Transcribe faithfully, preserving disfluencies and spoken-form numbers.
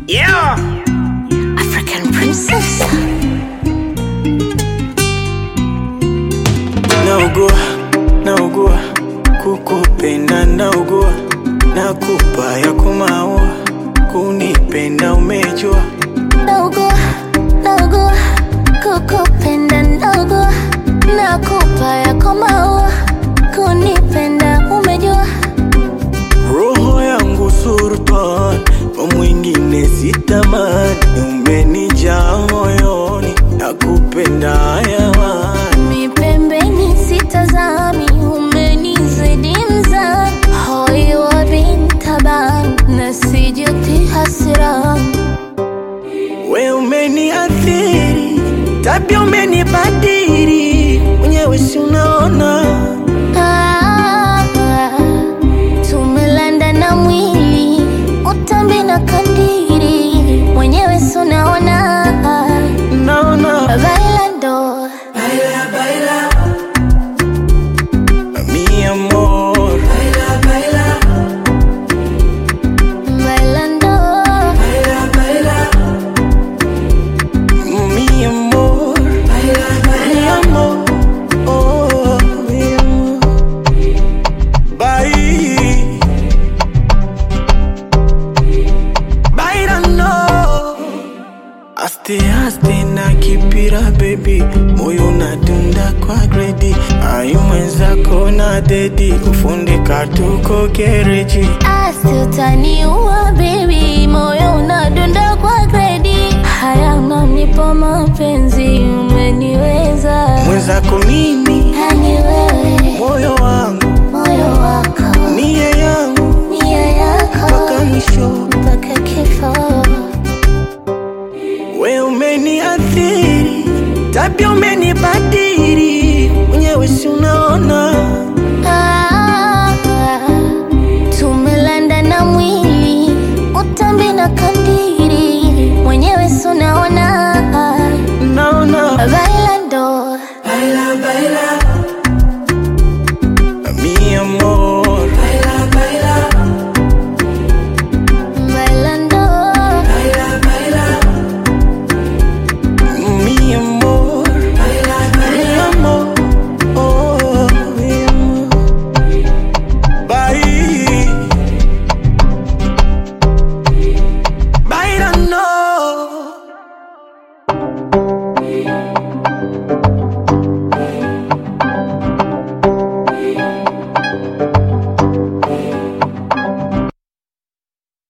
Yeah, African princess. naugua, naugua, kukupenda naugua, nakupa ya kumaua, kunipenda umejua. Naugua, naugua, kukupenda naugua, nakupa yako maua, kunipenda umejua. Roho yangu sultan, kwa mwingine sitamani, umenijaa moyoni, nakupenda hayawani. Mi pembeni sitazami, umenizidi mzani, hoi wa bintaban, nasijuti hasirani. We umeniathiri, tabia umenibadili, mwenyewe si unaona. Ah, tumelanda na mwili, utambi na kandiri, mwenyewe si unaona. Naona Bailando, baila, baila, mi amor, baila, baila, bailando, baila, baila, mi amor, baila, baila, mi amor, oh, mi amor, bye, bailando. Aste aste na kipira baby, moyo nadunda kwa gredi, ai mwenzako na dedi, kufundika tuko gereji. asi utaniua baby, moyo unadunda kwa gredi, haya unanipa mapenzi, umeniweza. Mwenzako mimi, Yani wewe, moyo wangu, moyo wako, nia yangu, nia yako, mpaka mwisho. mpaka kifo. We umeniathiri, tabia umenibadili, mwenyewe si unaona. Ah, tumelanda na mwili, utambi na kandiri, mwenyewe si unaona.